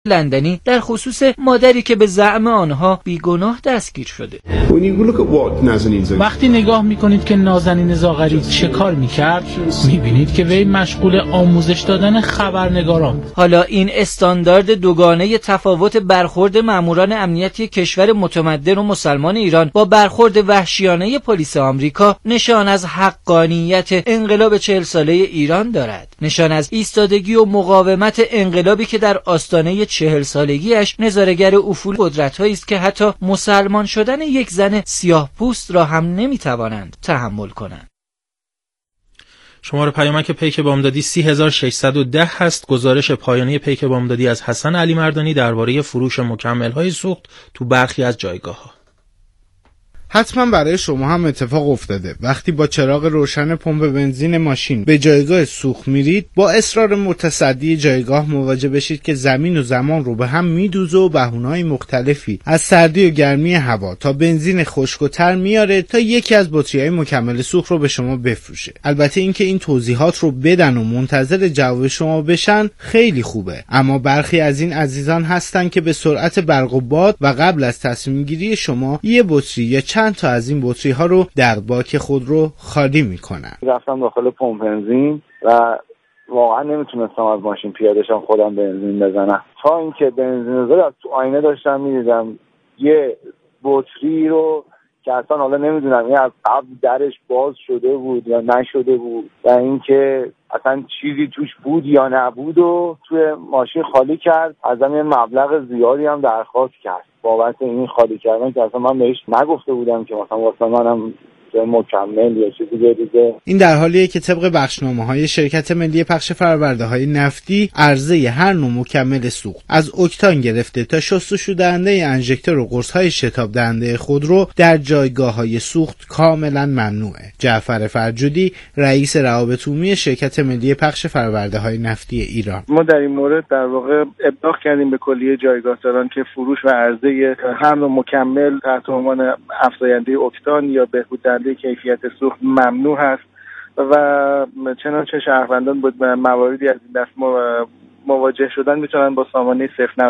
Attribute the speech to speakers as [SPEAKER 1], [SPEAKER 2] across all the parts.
[SPEAKER 1] لندنی در خصوص مادری که به زعم آنها بیگناه دستگیر شده.
[SPEAKER 2] وقتی نگاه میکنید که نازنین زاغری چه کار میکرد، میبینید که وی مشغول آموزش دادن خبرنگاران بود.
[SPEAKER 1] حالا این استاندارد دوگانه تفاوت برخورد ماموران امنیتی کشور متمدن و مسلمان ایران با برخورد وحشیانه پلیس آمریکا نشان از حقانیت انقلاب 40 ساله ایران دارد، نشان از ایستادگی و مقاومت انقلابی که در آستانه 40 سالگیش نظاره‌گر افول قدرت‌هایی است که حتی مسلمان شدن یک زن سیاه‌پوست را هم نمی‌توانند تحمل کنند.
[SPEAKER 3] شماره پیامک پیک بامدادی 30610 هست. گزارش پایانی پیک بامدادی از حسن علی مردانی درباره فروش مکمل‌های سوخت تو برخی از جایگاه‌ها.
[SPEAKER 4] حتما برای شما هم اتفاق افتاده وقتی با چراغ روشن پمپ بنزین ماشین به جایگاه سوخت میرید با اصرار متصدی جایگاه مواجه بشید که زمین و زمان رو به هم میدوزه و بهونه‌های مختلفی از سردی و گرمی هوا تا بنزین خشک و تر میاره تا یکی از بطری‌های مکمل سوخت رو به شما بفروشه. البته اینکه این توضیحات رو بدن و منتظر جواب شما بشن خیلی خوبه، اما برخی از این عزیزان هستن که به سرعت برق و باد و قبل از تصمیم گیری شما یه بطری یا چند تا از این بطری ها رو در باک خود رو خالی میکنن.
[SPEAKER 5] رفتم داخل پمپ بنزین و واقعا نمیتونستم از ماشین پیاده شم خودم بنزین بزنم، تا اینکه بنزین رو تو آینه داشتم میدیدم یه بطری رو که اصلا حالا نمیدونم این از قبل درش باز شده بود یا نشده بود و اینکه اصلا چیزی توش بود یا نبود و توی ماشین خالی کرد. ازم یه مبلغ زیادی هم درخواست کرد بابت این خالی کردن که اصلا من بهش نگفته بودم که مثلا واسه منم مکمل یا چیزی دیگه. این
[SPEAKER 4] در حالیه که طبق بخشنامه‌های شرکت ملی پخش فرآورده‌های نفتی عرضه هر نوع مکمل سوخت از اکتان گرفته تا شستشو دهنده انژکتور و قرص‌های شتاب دهنده خودرو در جایگاه‌های سوخت کاملا ممنوعه. جعفر فرجودی رئیس روابط عمومی شرکت ملی پخش فرآورده‌های نفتی ایران:
[SPEAKER 6] ما در این مورد در واقع ابلاغ کردیم به کلیه جایگاهداران که فروش و عرضه هر نوع مکمل تحت عنوان افزاینده اکتان یا بهبودنده کیفیت سوخت ممنوع هست و چنانچه شهروندان بود مواردی از این دست مواجه شدن میتونن با سامانه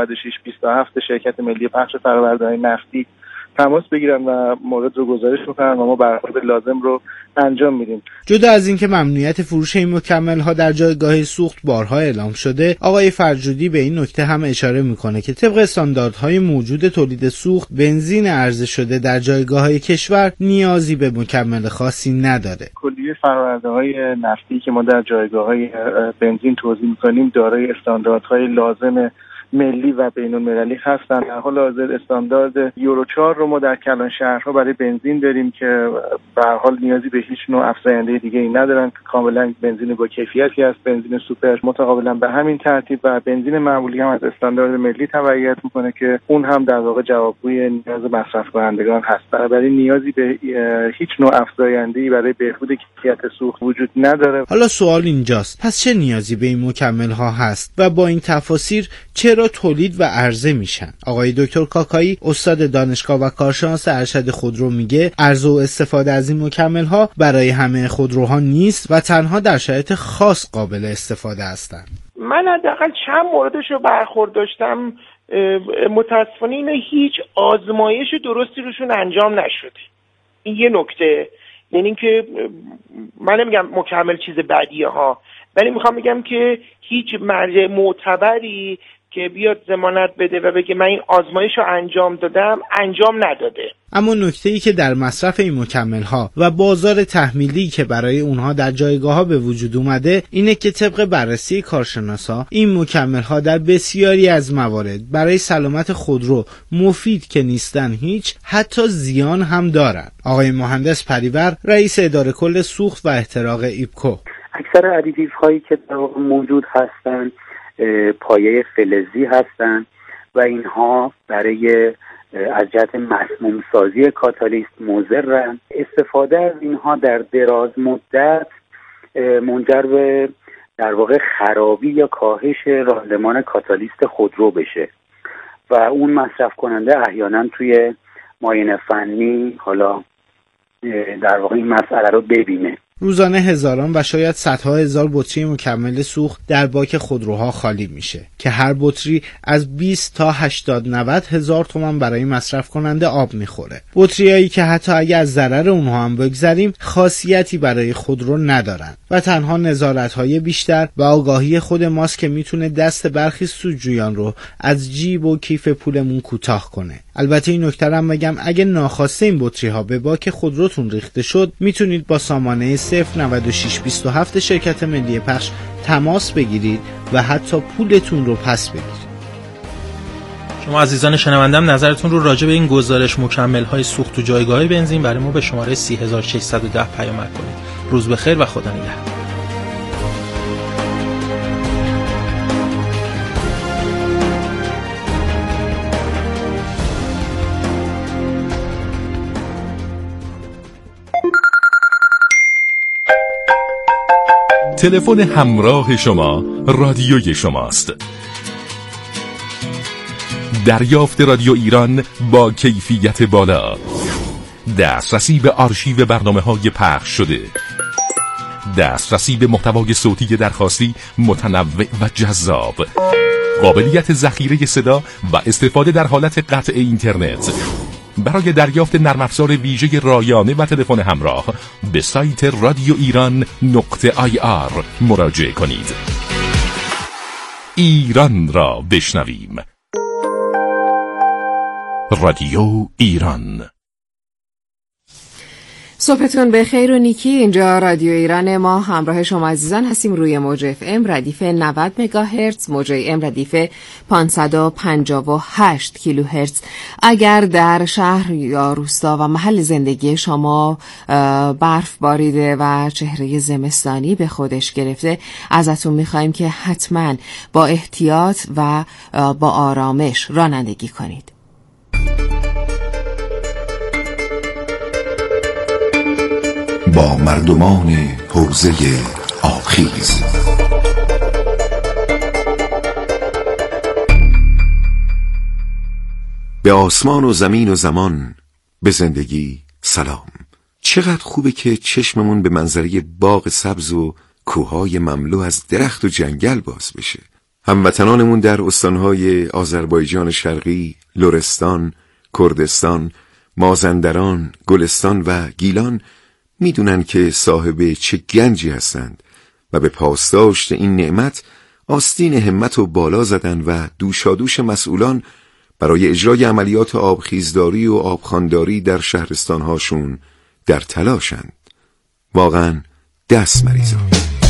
[SPEAKER 6] 09627 شرکت ملی پخش فرآورده‌های نفتی تماس بگیرن و مورد رو گزارش بکنن و ما برخورد لازم رو انجام میدیم.
[SPEAKER 4] جدا از اینکه ممنوعیت فروش این مکمل‌ها در جایگاه سوخت بارها اعلام شده، آقای فرجودی به این نکته هم اشاره میکنه که طبق استانداردهای موجود تولید سوخت بنزین عرضه شده در جایگاه‌های کشور نیازی به مکمل خاصی نداره.
[SPEAKER 6] کلیه فرآورده‌های نفتی که ما در جایگاه‌های بنزین توزیع میکنیم دارای استانداردهای لازم ملی و بین‌المللی هستند. در حال حاضر استاندارد یورو 4 رو ما در کلان شهرها برای بنزین داریم که به هر حال نیازی به هیچ نوع افزاینده دیگه‌ای ندارن، کاملا بنزین با کیفیتی است، بنزین سوپر. متقابلا به همین ترتیب و بنزین معمولی هم از استاندارد ملی تبعیت میکنه که اون هم در واقع جوابگوی نیاز مصرف کنندگان هست. بنابراین نیازی به هیچ نوع افزاینده‌ای برای بهبود کیفیت سوخت وجود نداره.
[SPEAKER 4] حالا سوال اینجاست: پس چه نیازی به این مکمل‌ها هست و با این تفاسیر چرا تولید و عرضه میشن؟ آقای دکتر کاکایی استاد دانشگاه و کارشناس ارشد خودرو میگه عرضه و استفاده از این مکمل‌ها برای همه خودروها نیست و تنها در شرایط خاص قابل استفاده هستند.
[SPEAKER 7] من حداقل چند موردش رو برخورد داشتم، متاسفانه اینه هیچ آزمایش درستی روشون انجام نشده. این یه نکته، یعنی اینکه من نمیگم مکمل چیز بدیه ها، ولی میخوام بگم که هیچ مرجع معتبری که بیاد ضمانت بده و بگه من این آزمایش رو انجام دادم انجام نداده.
[SPEAKER 4] اما نکته‌ای که در مصرف این مکمل‌ها و بازار تحمیلی که برای اونها در جایگاه‌ها به وجود اومده اینه که طبق بررسی کارشناسا این مکمل‌ها در بسیاری از موارد برای سلامت خودرو مفید که نیستن هیچ، حتی زیان هم دارن. آقای مهندس پریور رئیس اداره کل سوخت و احتراق ایپکو:
[SPEAKER 8] اکثر ادیتیوهایی که در واقع موجود هستن پایه فلزی هستند و اینها برای از جهت مسموم سازی کاتالیست مضرن. استفاده از اینها در دراز مدت منجر به در واقع خرابی یا کاهش راندمان کاتالیست خودرو بشه و اون مصرف کننده احیانا توی معاینه فنی حالا در واقع این مسئله رو ببینه.
[SPEAKER 4] روزانه هزاران و شاید صدها هزار بطری مکمل سوخت در باک خودروها خالی میشه که هر بطری از 20 تا 80-90 هزار تومان برای مصرف کننده آب میخوره. بطریایی که حتی اگه از ضرر اونها هم بگذریم خاصیتی برای خودرو ندارن و تنها نظارت‌های بیشتر و آگاهی خود ماست که میتونه دست برخی سودجویان رو از جیب و کیف پولمون کوتاه کنه. البته این نکته هم بگم اگه ناخواسته این بطری‌ها به باک خودروتون ریخته شد میتونید با سامانه 09627 شرکت ملی پخش تماس بگیرید و حتی پولتون رو پس بگیرید.
[SPEAKER 3] شما عزیزان شنوندم نظرتون رو راجع به این گزارش مکمل‌های سوخت تو جایگاه بنزین برای ما به شماره 30610 پیام کنید. روز بخیر و خدا نگهدار.
[SPEAKER 9] تلفن همراه شما رادیوی شماست. دریافت رادیو ایران با کیفیت بالا، دسترسی به آرشیو برنامه‌های پخش شده، دسترسی به محتوای صوتی درخواستی متنوع و جذاب، قابلیت ذخیره صدا و استفاده در حالت قطع اینترنت. برای دریافت نرم افزار ویژه رایانه و تلفن همراه به سایت radioiran.ir مراجعه کنید. ایران را بشنویم. رادیو ایران.
[SPEAKER 10] صبحتون بخیر و نیکی. اینجا رادیو ایران، ما همراه شما عزیزان هستیم روی موج اف ام ردیف 90 مگاهرتز، موج ام ردیف 558 کیلوهرتز. اگر در شهر یا روستا و محل زندگی شما برف باریده و چهره زمستانی به خودش گرفته، ازتون میخوایم که حتما با احتیاط و با آرامش رانندگی کنید.
[SPEAKER 11] با مردمان حوزه آبخیز. به آسمان و زمین و زمان، به زندگی سلام. چقدر خوبه که چشممون به منظره باغ سبز و کوههای مملو از درخت و جنگل باز بشه. هموطنانمون در استانهای آذربایجان شرقی، لرستان، کردستان، مازندران، گلستان و گیلان میدونن که صاحب چه گنجی هستند و به پاسداشت این نعمت آستین همت و بالا زدن و دوشادوش مسئولان برای اجرای عملیات آبخیزداری و آبخوانداری در شهرستانهاشون در تلاشند. واقعا دست مریزان.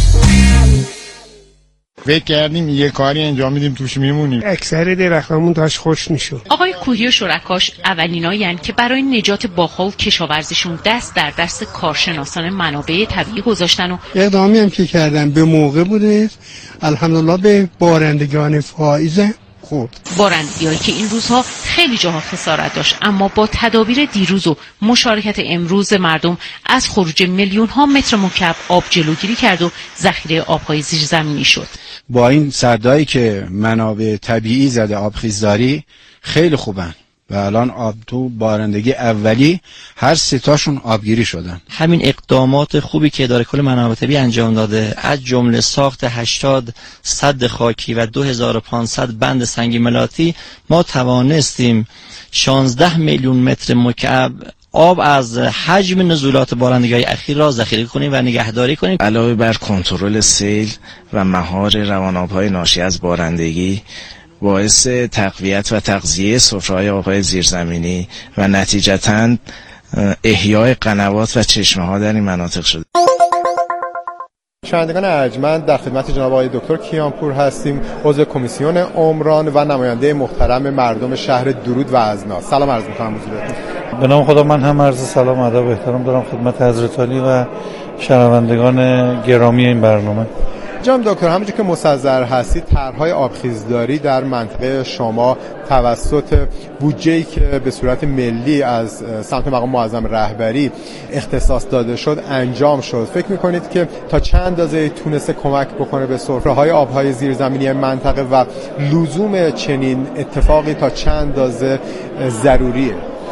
[SPEAKER 12] فکر کردیم یه کاری انجام میدیم توش میمونیم. اکثر درختامون داشت خوش میشد.
[SPEAKER 13] آقای کوهی و شرکاش اولینایین که برای نجات باغ‌ها و کشاورزیشون دست در دست کارشناسان منابع طبیعی گذاشتن و
[SPEAKER 12] اقدامی هم که کردن به موقع بوده. الحمدلله به بارندگان فائزه خورد.
[SPEAKER 13] بارندگی‌هایی که این روزها خیلی جاها خسارت داشت، اما با تدابیر دیروز و مشارکت امروز مردم از خروج میلیون‌ها متر مکعب آب جلوگیری کرد و ذخیره آب‌های زیرزمینی شد.
[SPEAKER 14] با این سدایی که منابع طبیعی زده آبخیزداری خیلی خوبن و الان آب تو بارندگی اولی هر سه تاشون آبگیری شدن.
[SPEAKER 15] همین اقدامات خوبی که اداره کل منابع طبیعی انجام داده، از جمله ساخت 80 سد خاکی و 2500 بند سنگی ملاطی، ما توانستیم 16 میلیون متر مکعب آب از حجم نزولات بارندگی‌های اخیر را ذخیره کنیم و نگهداری کنیم.
[SPEAKER 16] علاوه بر کنترل سیل و مهار روان‌آب‌های ناشی از بارندگی، باعث تقویت و تغذیه سفره‌های آب‌های زیرزمینی و نتیجتاً احیای قنوات و چشمه‌ها در این مناطق شده.
[SPEAKER 17] شنوندگان ارجمند، در خدمت جناب آقای دکتر کیانپور هستیم، عضو کمیسیون عمران و نماینده محترم مردم شهر درود و ازنا. سلام عرض می‌کنم حضورتون.
[SPEAKER 18] به نام خدا من هم عرض سلام و ادب و احترام دارم خدمت حضرت عالی و شنوندگان گرامی این برنامه.
[SPEAKER 17] جناب دکتر، همونجور که مستحضر هستید، طرح‌های آبخیزداری در منطقه شما توسط بودجه‌ای که به صورت ملی از سمت مقام معظم رهبری اختصاص داده شد انجام شد. فکر می‌کنید که تا چند اندازه تونسته کمک بکنه به سفره‌های آب‌های زیرزمینی منطقه و لزوم چنین اتفاقی تا چند اندازه ضروریه؟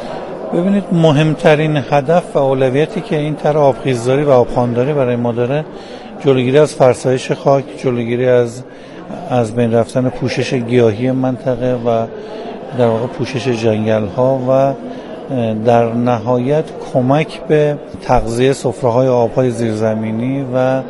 [SPEAKER 18] ببینید مهمترین هدف و اولویتی که این طرح آبخیزداری و آبخوانداری برای ما داره جلوگیری از فرسایش خاک، جلوگیری از بین رفتن پوشش گیاهی منطقه و در واقع پوشش جنگل ها و در نهایت کمک به تغذیه سفره‌های آبهای زیرزمینی و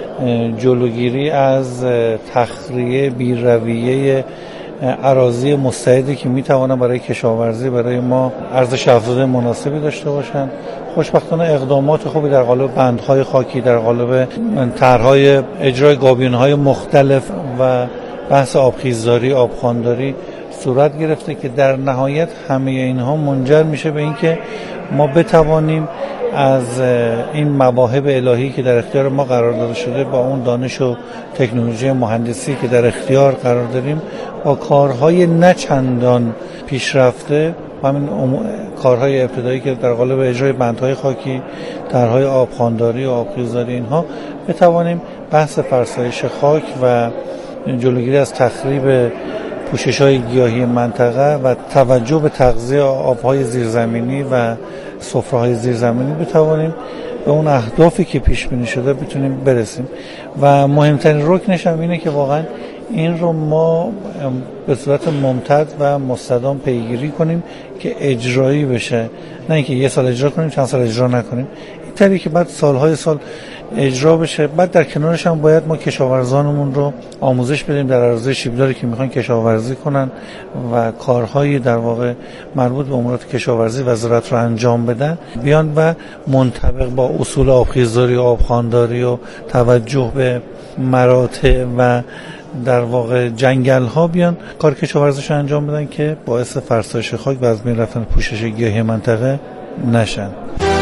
[SPEAKER 18] جلوگیری از تخریه بی‌رویه اراضی مستعدی که میتوانن برای کشاورزی برای ما ارزش افزوده مناسبی داشته باشن. خوشبختانه اقدامات خوبی در قالب بندهای خاکی، در قالب طرح‌های اجرای گابیون‌های مختلف و بحث آبخیزداری، آبخوانداری صورت گرفته که در نهایت همه اینها منجر میشه به اینکه ما بتوانیم از این مواهب الهی که در اختیار ما قرار داده شده با اون دانش و تکنولوژی مهندسی که در اختیار قرار داریم با کارهای نه چندان پیشرفته، همین کارهای ابتدایی که در قالب اجرای بندهای خاکی، طرح‌های آبخوانداری و آبخیزداری اینها بتوانیم بحث فرسایش خاک و جلوگیری از تخریب پوشش‌های گیاهی منطقه و توجه به تغذیه آب‌های زیرزمینی و سفره‌های زیرزمینی بتوانیم به اون اهدافی که پیش بینی شده بتونیم برسیم. و مهمترین رکنش هم اینه که واقعا این رو ما به صورت ممتد و مستدام پیگیری کنیم که اجرایی بشه، نه اینکه یه سال اجرا کنیم چند سال اجرا نکنیم. این طریقی که بعد سالهای سال اجرا بشه. بعد در کنارش هم باید ما کشاورزانمون رو آموزش بدیم در اراضی شیبداری که میخوان کشاورزی کنن و کارهای در واقع مربوط به امورات کشاورزی و زراعت رو انجام بدن، بیان و منطبق با اصول آبخیزداری و آبخوانداری و توجه به مراتع و در واقع جنگل ها بیان کار کشاورزیش انجام بدن که باعث فرسایش خاک و از بین رفتن پوشش گیاهی منطقه نشن.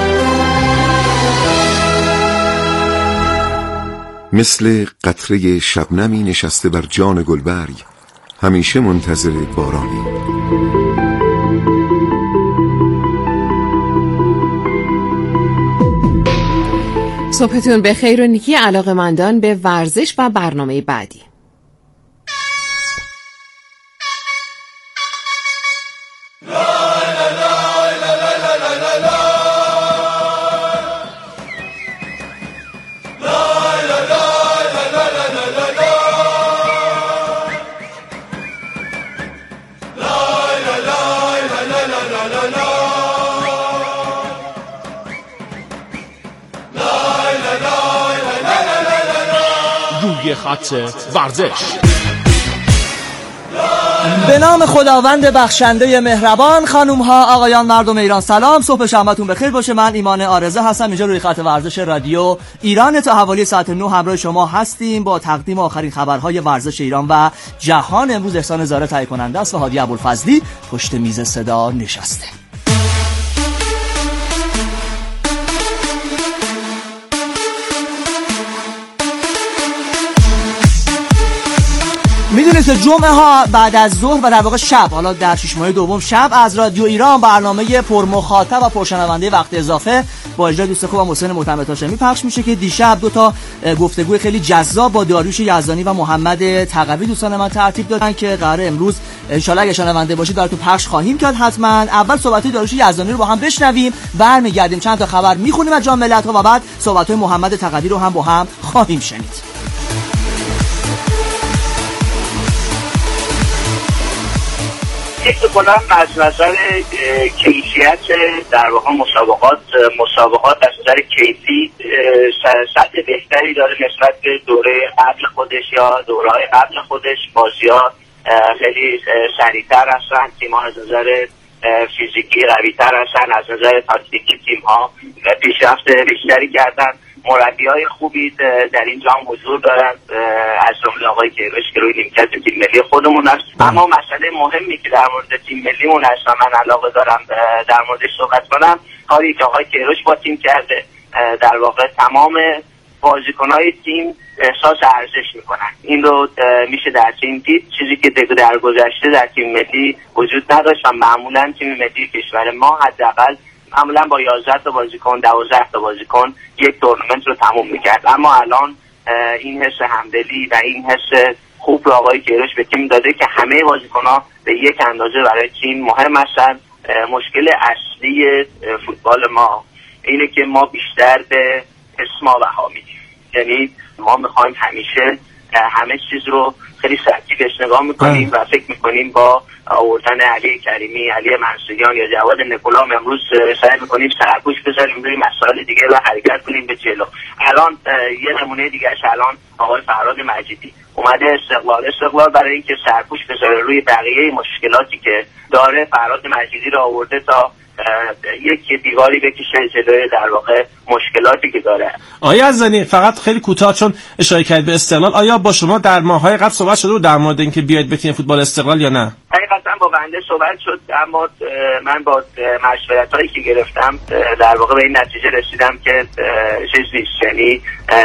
[SPEAKER 11] مثل قطره شبنمی نشسته بر جان گلبرگ، همیشه منتظر بارانی.
[SPEAKER 10] صبحتون بخیر و نیکی علاقه‌مندان به ورزش و برنامه بعدی.
[SPEAKER 19] روی خط ورزش.
[SPEAKER 20] به نام خداوند بخشنده مهربان، خانوم ها آقایان مردم ایران سلام، صبح شنبهتون بخیر باشه. من ایمان آرزه هستم، اینجا روی خط ورزش رادیو ایران تا حوالی ساعت 9 همراه شما هستیم با تقدیم آخرین خبرهای ورزش ایران و جهان. امروز احسان زاره تهیه کننده است و هادی ابوالفضلی پشت میز صدا نشسته. میدونید که جمعه ها بعد از ظهر و در واقع شب، حالا در 6 ماه دوم شب، از رادیو ایران برنامه پرمخاطب و پرشنونده وقت اضافه با اجرای دوست خوبم حسین معتمد هاشمی پخش میشه که دیشب دو تا گفتگوی خیلی جذاب با داریوش یزدانی و محمد تقوی دوستان من ترتیب دادن که قراره امروز ان شاء الله اگه شنونده باشید براتون پخش خواهیم کرد. حتما اول صحبت‌های داریوش یزدانی رو با هم بشنویم، برمیگردیم چند تا خبر میخونیم از جام ملت‌ها و بعد صحبت‌های محمد تقوی رو هم با هم خواهیم شنید.
[SPEAKER 21] فکر کنم از نظر کیفیت در واقع مسابقات از نظر کیفی سطح بهتری داره نسبت به دوره قبل خودش یا دوره‌های قبل خودش. بازی‌ها خیلی سریع‌تر هستن، تیم‌ها از نظر فیزیکی قوی‌تر هستن، از نظر تاکتیکی تیم‌ها پیشرفت بیشتری کردن. مربی‌های خوبی در این جام حضور دارن، از جمله آقای کیروش که روی نیمکت تیم ملی خودمون هست. اما مسئله مهمی که در مورد تیم ملیمون هست و من علاقه دارم در موردش صحبت کنم، کاری که آقای کیروش با تیم کرده. در واقع تمام بازیکن‌های تیم احساس ارزش میکنن. این رو میشه در تیم دید، چیزی که در گذشته در تیم ملی وجود نداشت و معمولا تیم ملی کشور ما حداقل معمولا با 11 تا بازیکن 12 تا بازیکن یک تورنمنت رو تموم میکرد. اما الان این حس همدلی و این حس خوب رو آقای کیروش به تیم داده که همه بازیکن‌ها به یک اندازه برای تیم مهم هستن. مشکل اصلی فوتبال ما اینه که ما بیشتر به اسما بها میدیم. یعنی ما میخوایم همیشه همه چیز رو خیلی سطحی بهش نگاه میکنیم و فکر میکنیم با آوردن علی کریمی، علی منصوریان یا جواد نکولام امروز سعی میکنیم سرپوش بذاریم روی مسائل دیگه و حرکت کنیم به جلو. الان یه نمونه دیگهش الان آقای فرهاد مجیدی اومده استقلال برای اینکه سرپوش بذاره روی بقیه مشکلاتی که داره، فرهاد مجیدی رو آورده تا یک دیواری بکشه جلوی در واقع مشکلاتی که داره.
[SPEAKER 2] آیا یزدانی فقط خیلی کوتاه چون اشاره کرد به استقلال، آیا با شما در ماه‌های قبل صحبت شده بود در مورد اینکه بیاید به تیم فوتبال استقلال یا نه؟
[SPEAKER 21] حقیقتا با بنده صحبت شد، اما من با مشورت‌هایی که گرفتم در واقع به این نتیجه رسیدم که چیز نیست، یعنی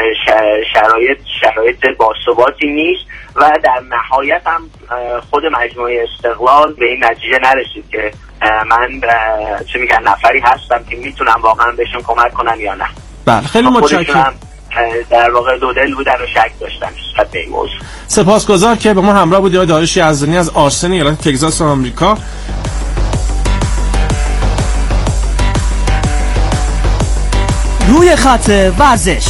[SPEAKER 21] شرایط باثباتی نیست و در نهایت هم خود مجموعه استقلال به این نتیجه نرسید که من چه میگن نفری هستم که میتونم واقعا بهشون کمک کنم یا نه.
[SPEAKER 2] بله خیلی متشکرم.
[SPEAKER 21] در واقع دو دل بودن و شک داشتن نسبت به این موضوع.
[SPEAKER 2] سپاسگزار که با ما همراه بودید آقای داریوش یزدانی از آرسن ایالت تگزاس آمریکا.
[SPEAKER 20] روی خط ورزش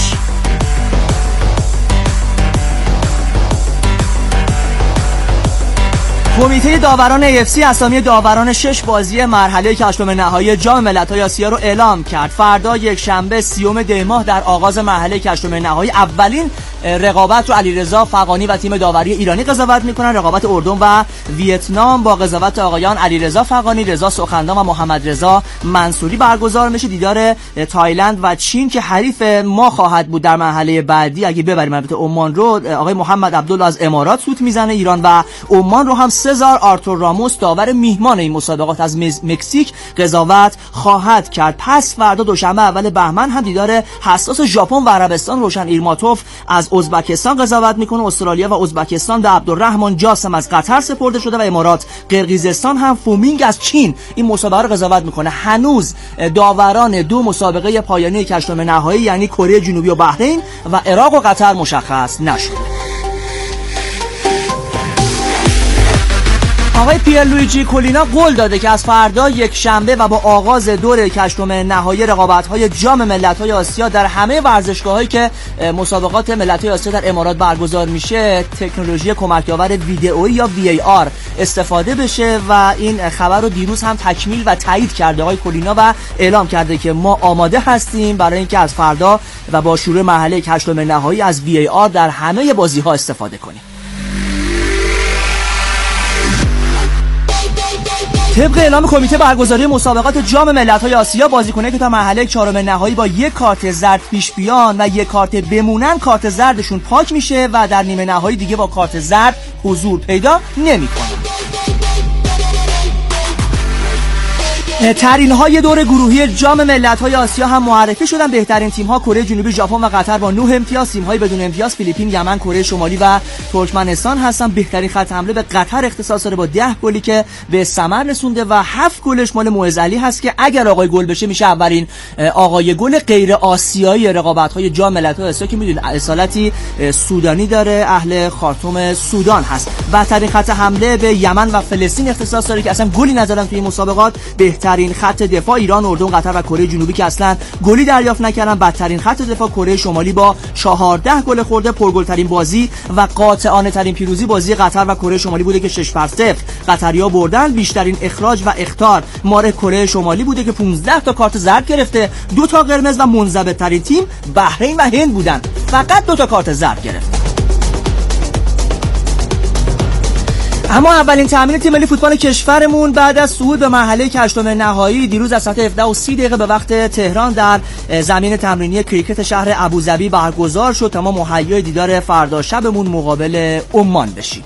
[SPEAKER 20] کمیته داوران AFC اسامی داوران 6 بازی مرحله هشتم نهایی جام ملت‌های آسیا رو اعلام کرد. فردا یک شنبه 30 دی ماه در آغاز مرحله هشتم نهایی اولین رقابت رو علیرضا فغانی و تیم داوری ایرانی قضاوت می‌کنن. رقابت اردن و ویتنام با قضاوت آقایان علیرضا فغانی، رضا سخندان و محمد رضا منصوری برگزار میشه. دیدار تایلند و چین که حریف ما خواهد بود در مرحله بعدی اگه ببریم البته عمان رو، آقای محمد عبدالله از امارات سوت میزنه. ایران و عمان رو هم سزار آرتور راموس داور میهمان این مسابقات از مکزیک قضاوت خواهد کرد. پس فردا دوشنبه اول بهمن هم دیدار حساس ژاپن و عربستان روشن ایرماتوف از ازبکستان قضاوت میکنه. استرالیا و ازبکستان به عبدالرحمن جاسم از قطر سپرده شده و امارات قرقیزستان هم فومینگ از چین این مسابقه رو قضاوت میکنه. هنوز داوران دو مسابقه پایانی هشتم نهایی یعنی کره جنوبی و بحرین و عراق و قطر مشخص نشده. آقای پیرلویجی کولینا قول داده که از فردا یک شنبه و با آغاز دور هشتم نهایی رقابت‌های جام ملت‌های آسیا در همه ورزشگاه‌هایی که مسابقات ملت‌های آسیا در امارات برگزار میشه تکنولوژی کمک‌آور ویدئویی یا VAR استفاده بشه و این خبر رو دیروز هم تکمیل و تایید کرده آقای کولینا و اعلام کرده که ما آماده هستیم برای اینکه از فردا و با شروع مرحله هشتم نهایی از VAR در همه بازی‌ها استفاده کنیم. طبق اعلام کمیته برگزاری مسابقات جام ملت‌های آسیا بازیکنایی که تا مرحله چهارم نهایی با یک کارت زرد پیش بیان و یک کارت بمونن کارت زردشون پاک میشه و در نیمه نهایی دیگه با کارت زرد حضور پیدا نمی‌کنن. ترین‌های دور گروهی جام ملت‌های آسیا هم معرفی شدن. بهترین تیم‌ها کره جنوبی، ژاپن و قطر با 9 امتیاز، تیم‌های بدون امتیاز فیلیپین، یمن، کره شمالی و ترکمنستان هستن. بهترین خط حمله به قطر اختصاص داره با 10 گلی که به ثمر رسونده و 7 گلش مال معز علی هست که اگر آقای گل بشه میشه اولین آقای گل غیر آسیایی رقابت‌های جام ملت‌های آسیا که میدونید اصالتی سودانی داره، اهل خارتوم سودان هست. بهترین خط حمله به یمن و فلسطین اختصاص داره که اصلا گلی نزدن توی مسابقات. بهترین خط دفاع ایران، اردن، قطر و کره جنوبی که اصلا گلی دریافت نکردن. بدترین خط دفاع کره شمالی با 14 گل خورده. پرگل‌ترین بازی و قاطعانه ترین پیروزی بازی قطر و کره شمالی بوده که 6-0 قطری‌ها بردن. بیشترین اخراج و اخطار مال کره شمالی بوده که 15 تا کارت زرد گرفته، 2 تا قرمز و منضبط‌ترین تیم بحرین و هند بودن، فقط 2 تا کارت زرد گرفت. اما اولین تمرین تیم ملی فوتبال کشورمون بعد از صعود به مرحله هشتم نهایی دیروز از ساعت 17:30 به وقت تهران در زمین تمرینی کریکت شهر ابوظبی برگزار شد تا ما مهیای دیدار فردا شبمون مقابل عمان بشیم.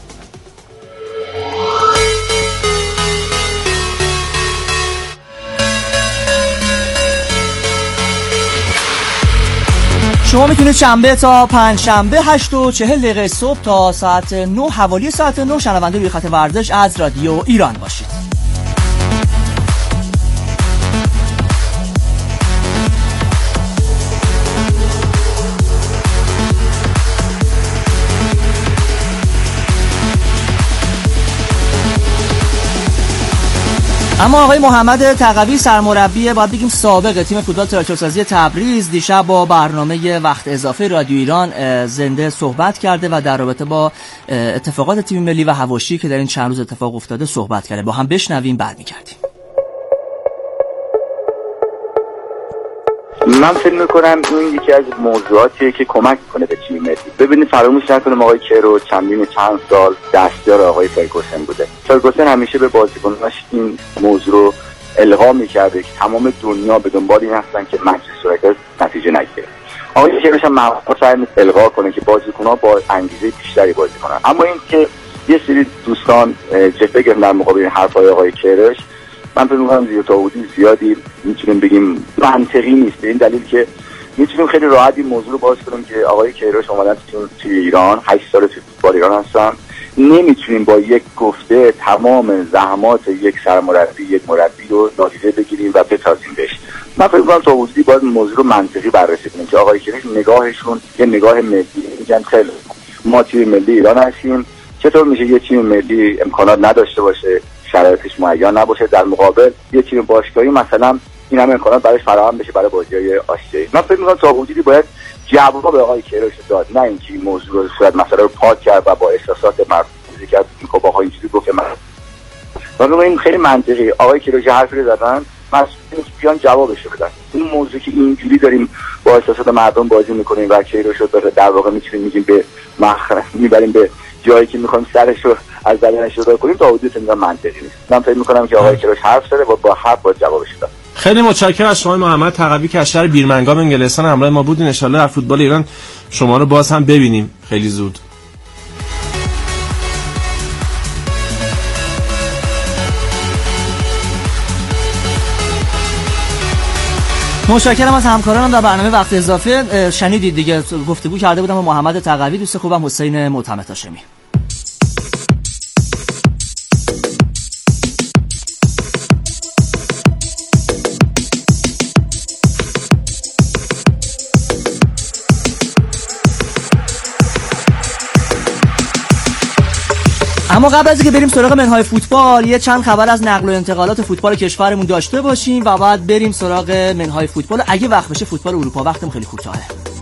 [SPEAKER 20] شما میتونید شنبه تا پنجشنبه 8:40 صبح تا ساعت 9 حوالی ساعت 9 شنونده روی خط ورزش از رادیو ایران باشید. اما آقای محمد تقوی سرمربی باید بگیم سابق تیم فوتبال تراکتورسازی تبریز دیشب با برنامه وقت اضافه رادیو ایران زنده صحبت کرده و در رابطه با اتفاقات تیم ملی و حواشی که در این چند روز اتفاق افتاده صحبت کرده. با هم بشنویم برمیگردیم.
[SPEAKER 1] من فکر میکنم این یکی از موضوعاتیه که کمک کنه به تیم ملی. ببینید فراموش نکنیم آقای کرو چند سال دستیار آقای فرگوسن بوده. فرگوسن همیشه به بازیکناش این موضوع رو القا میکرده که تمام دنیا به دنبال این هستن که منچستر یونایتد نتیجه نگیره. آقای کروش هم معمولا سعی می‌کنه القا کنه که بازیکن‌ها با انگیزه بیشتری بازی کنن. اما این که یه سری دوستان جلوه گرفتن در مقابل حرف‌های آقای کروش، من فکر می‌کنم زیر تفاوتی زیادی میتونیم بگیم منطقی نیست، به این دلیل که میتونیم خیلی راحت این موضوع رو باز کنیم که آقای کیروش اومدن توی ایران 8 سال توی فوتبال ایران هستن، نمیتونیم با یک گفته تمام زحمات یک سرمربی یک مربی رو نادیده بگیریم و بتازیم بهش. من فکر می‌کنم تا حدودی باید موضوع رو منطقی بررسی کنیم که آقای کیروش نگاهشون یه نگاه ملی، میگن خیلی ما تیم ملی ایران هستیم، چطور میشه یه تیم ملی امکانات نداشته باشه، شرایطش معین نباشه، در مقابل یه تیم باشگاهی مثلا این همه امکانات براش فراهم بشه برای بازی‌های آسیایی. من فکر می‌کنم تا حدودی باید جواب به آقای کیروش داد، نه اینکه این موضوع رو صورت مسئله رو پاک کرد و با احساسات مردم کرد که باها اینجوری گفت. من این خیلی منطقی آقای کیروش حرفی رو زدن، مسئولین بیان جوابش رو بدن. این موضوع که اینجوری داریم با احساسات مردم بازی می‌کنیم و کیروش رو در واقع می‌تونیم میگیم به مخرج میبریم به جایی که می‌خوایم سرش رو از بدنش جدا کنیم، تا حدودی فکر منطقی نیست. من فکر می‌کنم که آقای کیروش حرف زده و با حرف باید جوابش داد.
[SPEAKER 2] خیلی متشکرم از شما محمد تقوی که از شهر بیرمنگام انگلستان همراه ما بودین. ان شاءالله در فوتبال ایران شما رو باز هم ببینیم خیلی زود.
[SPEAKER 20] متشکرم از همکارانم در برنامه وقت اضافه. شنیدید دیگه گفتگو کرده بودم با محمد تقوی، دوست خوبم حسین معتمد هاشمی. اما قبل از اینکه بریم سراغ منهای فوتبال، یه چند خبر از نقل و انتقالات فوتبال کشورمون داشته باشیم و بعد بریم سراغ منهای فوتبال. اگه وقت بشه فوتبال اروپا، وقتم خیلی کوتاهه.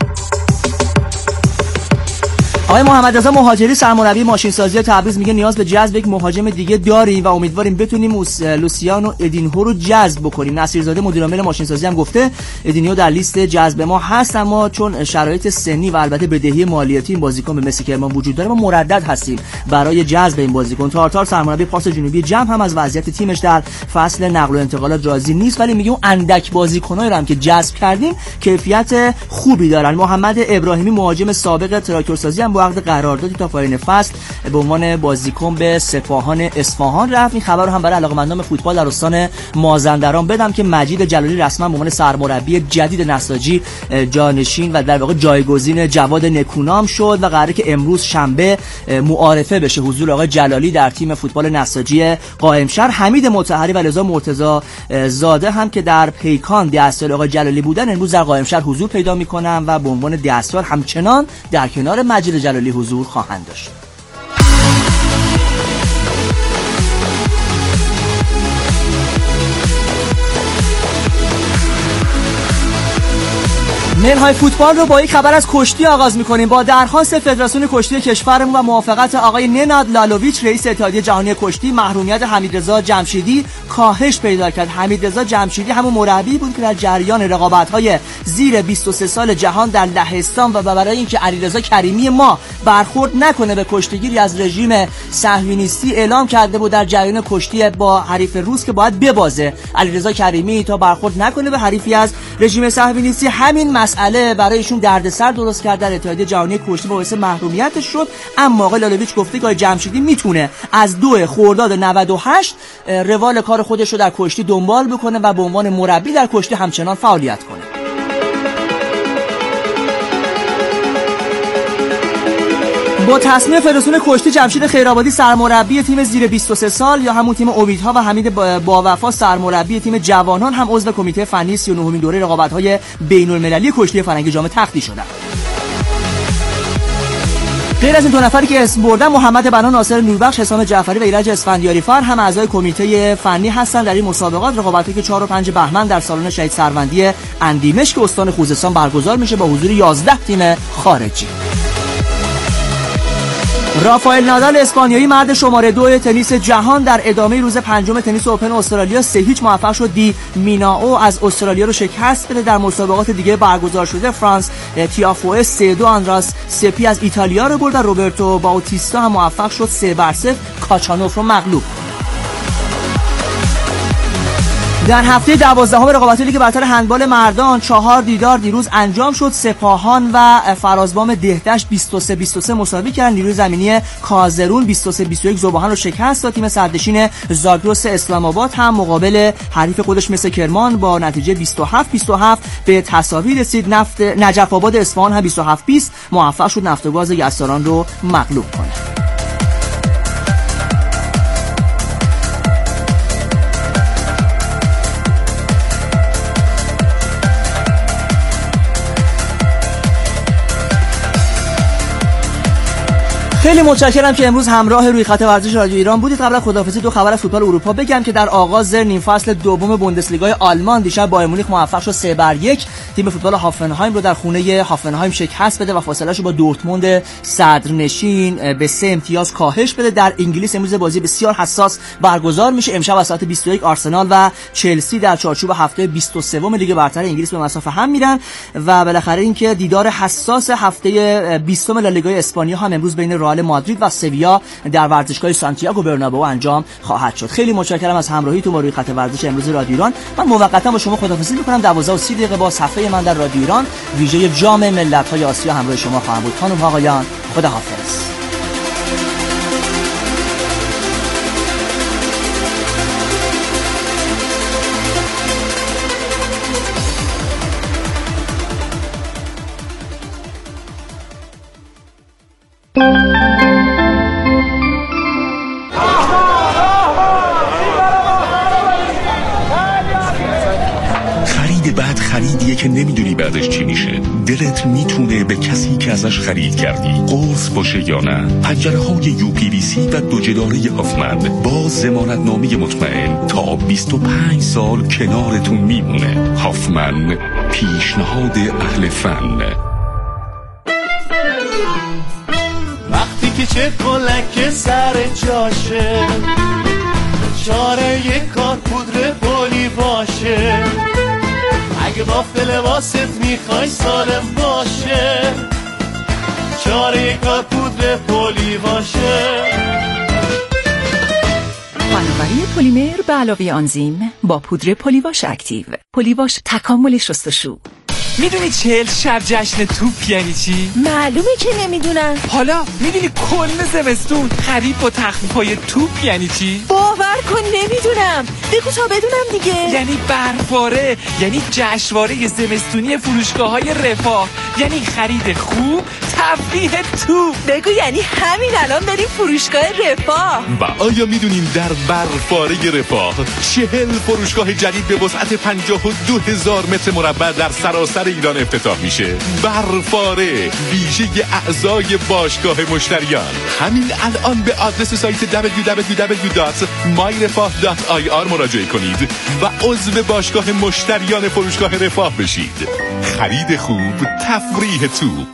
[SPEAKER 20] آقای محمد رضا مهاجری سرمربی ماشینسازی تبریز میگه نیاز به جذب یک مهاجم دیگه داریم و امیدواریم بتونیم لوسیانو ادینهو رو جذب بکنیم. نصیرزاده مدیر عامل ماشینسازی هم گفته ادینهو در لیست جذب ما هست، اما چون شرایط سنی و البته بدهی مالیاتی این بازیکن به مسی کرمان وجود داره ما مردد هستیم برای جذب این بازیکن. تارتار سرمربی پارس جنوبی جم هم از وضعیت تیمش در فصل نقل و انتقالات راضی نیست، ولی میگه اون اندک بازیکنایی رو هم که جذب کردیم کیفیت خوبی دارن. محمد ابراهیمی مهاجم سابق تراکتورسازی هم با عقد قراردادی تا پایان فصل به عنوان بازیکن به سپاهان اصفهان رفت. این خبر رو هم برای علاقه‌مندان فوتبال در استان مازندران بدم که مجید جلالی رسما به عنوان سرمربی جدید نساجی جانشین و در واقع جایگزین جواد نکونام شد و قراره که امروز شنبه معارفه بشه حضور آقای جلالی در تیم فوتبال نساجی قائمشهر. حمید مطهری و رضا مرتضی زاده هم که در پیکان دستیار آقای جلالی بودن امروز در قائمشهر حضور پیدا می‌کنن و به عنوان دستیار همچنان در کنار مجید جلالی حضور خواهند داشت. منهای فوتبال رو با یک خبر از کشتی آغاز می‌کنیم. با درخواست فدراسیون کشتی کشورمون و موافقت آقای نناد لالوویچ رئیس اتحادیه جهانی کشتی، محرومیت حمیدرضا جمشیدی کاهش پیدا کرد. حمیدرضا جمشیدی همون مربی بود که در جریان رقابت‌های زیر 23 سال جهان در لهستان و برای اینکه علیرضا کریمی ما برخورد نکنه به کشتیگیری از رژیم صهیونیستی اعلام کرده بود در جریان کشتی با حریف روس که باید ببازه علیرضا کریمی تا برخورد نکنه به حریفی از رژیم صهیونیستی. همین مسئله برایشون دردسر درست کرد در اتحادیه جهانی کشتی، باعث محرومیتش شد. اما آقای لالوویچ گفته که جمشیدی میتونه از 2 خرداد 98 روال کار خودش رو در کشتی دنبال بکنه و به عنوان مربی در کشتی همچنان فعالیت کنه. با تصمیم فدراسیون کشتی جمشید خیرآبادی سرمربی تیم زیر 23 سال یا همون تیم اویدها و حمید باوفا سرمربی تیم جوانان هم عضو کمیته فنی 39مین دوره رقابت‌های بین‌المللی کشتی فرنگی جام تختی شدند. غیر از این دو نفری که اسم بردن، محمد بنا، ناصر نوربخش، حسام جعفری و ایرج اسفندیاری فر هم اعضای کمیته فنی هستند در این مسابقات. رقابتی که 4 و 5 بهمن در سالن شهید سروندی اندیمشک استان خوزستان برگزار میشه با حضور 11 تیم خارجی. رافائل نادال اسپانیایی مرد شماره 2 تنیس جهان در ادامه روز پنجم تنیس اوپن استرالیا 3-0 موفق شد دی میناو از استرالیا رو شکست بده. در مسابقات دیگه برگزار شده فرانس تیافو 3-2 آندراس سپی از ایتالیا رو برد و روبرتو باوتیستا هم موفق شد 3-0 کاچانوف رو مغلوب کنه. در هفته 12 رقابت لیگ برتر هندبال مردان 4 دیدار دیروز انجام شد. سپاهان و فرازبام دهدشت 23-23 مساوی کردن. نیروی زمینی کازرون 23-21 ذوباهن رو شکست داد. تیم سردشین زاگرس اسلام آباد هم مقابل حریف خودش مثل کرمان با نتیجه 27-27 به تساوی رسید. نجف آباد اصفهان هم 27-20 موفق شد نفتگاز یزدان رو مغلوب کنه. خیلی متشکرم که امروز همراه روی خط ورزش رادیو ایران بودید. قبل از خداحافظی دو خبر از فوتبال اروپا بگم که در آغاز نیم فصل دوم بوندسلیگای آلمان دیشب بایر مونیخ موفق شد 3-1 تیم فوتبال هافنهایم رو در خونه هافنهایم شکست بده و فاصله‌اش رو با دورتموند صدرنشین به 3 امتیاز کاهش بده. در انگلیس امروز بازی بسیار حساس برگزار میشه. امشب از ساعت 21 آرسنال و چلسی در چارچوب هفته 23 لیگ برتر انگلیس به مسافه هم میرن و بالاخره اینکه دیدار حساس هفته 20 لالیگای اسپانیا هم امروز بین رئال مادرید و سویا در ورزشگاه سانتیاگو برنابئو انجام خواهد شد. خیلی متشکرم از همراهیتون با روی خط ورزش امروز رادیو ایران. من موقتا با شما خداحافظی می‌کنم. 12:30 با صفحه من در رادیو ایران ویژه جام ملت‌های آسیا همراه شما خواهم بود. خانم و آقایان خداحافظ.
[SPEAKER 9] بعد خریدیه که نمیدونی بعدش چی میشه. دلت میتونه به کسی که ازش خرید کردی قرض باشه یا نه. پنجره های UPVC و 2 جداره هافمن با ضمانتنامه مطمئن تا 25 سال کنارتون میمونه. هافمن، پیشنهاد اهل فن.
[SPEAKER 5] وقتی که چه کلک سر جاشه، چاره یک کار پودر پلی باشه، اگه بافت لباست میخوای سالم باشه، چاره یک کار پودر پلی باشه.
[SPEAKER 22] فناوری پلیمر به علاوه آنزیم با پودر پلیواش اکتیو. پلیواش تکامل شستشو.
[SPEAKER 23] میدونی 40 شب جشن توپ یعنی چی؟
[SPEAKER 22] معلومه که نمیدونم.
[SPEAKER 23] حالا میدونی کل زمستون خرید با تخفیف‌های توپ یعنی چی؟
[SPEAKER 22] باور کن نمیدونم. بگو تا بدونم دیگه.
[SPEAKER 23] یعنی برفاره، یعنی جشنواره زمستونی فروشگاه‌های رفاه، یعنی خرید خوب، تفریح توپ.
[SPEAKER 22] بگو یعنی همین الان بریم فروشگاه رفاه.
[SPEAKER 9] و آیا میدونین در برفاره رفاه 40 فروشگاه جدید به وسعت 52,000 متر مربع در سراسر ایران افتتاح میشه؟ برفاره ویژه اعضای باشگاه مشتریان. همین الان به آدرس سایت www.myrefah.ir مراجعه کنید و عضو باشگاه مشتریان فروشگاه رفاه بشید. خرید خوب، تفریح توپ.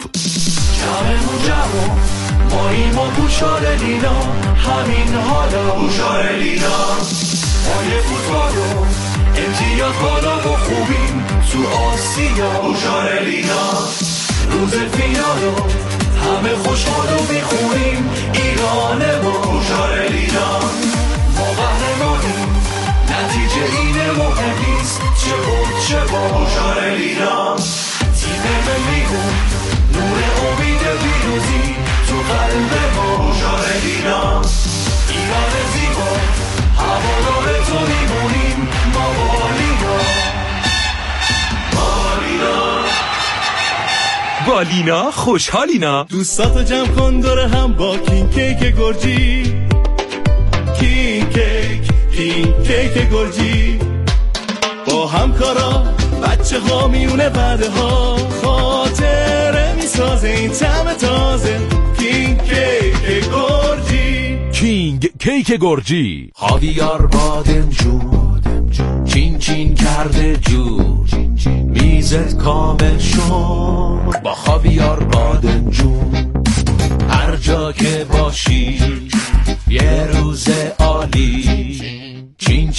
[SPEAKER 5] ماییم و بوشار لینا، همین حالا بوشار لینا. مای فوتبال رو امتیاز بالا و خوبیم تو آسیا بوشار لینا. روز فینال رو همه خوشحال و میخونیم، ایران ما بوشار لینا. ما قهرمانیم، نتیجه اینه مهم نیست، چه بود چه با بوشار لینا. تیم ملیمون نور امید پیروزی تو قلب ما بوشار لینا. ایران زیبا هوادار تو میمونیم، ما
[SPEAKER 23] بالینا خوشحالینا.
[SPEAKER 5] دوستاتو جمع کن دور هم با کین کیک گرجی، کین کیک گرجی. با همکارا بچه ها میونه بعده ها، خاطره میسازه این طعم تازه. کینگ کیک گرجی،
[SPEAKER 9] کینگ کیک گرجی،
[SPEAKER 5] خاویار بادمجون چین چین کرده جور، میزت کامل شد با خاویار بادمجون. هر جا که باشی یه روز عالی،